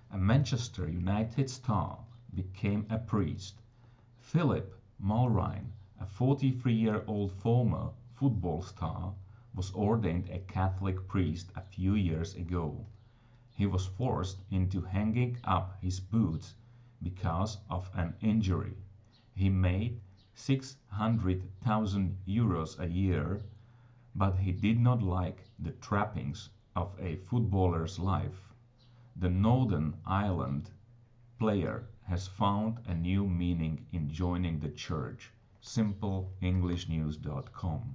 A Manchester United star became a priest. Philip Mulryne, a 43-year-old former football star, was ordained a Catholic priest a few years ago. He was forced into hanging up his boots because of an injury. He made €600,000 a year, but he did not like the trappings of a footballer's life. The Northern Ireland player has found a new meaning in joining the church. SimpleEnglishNews.com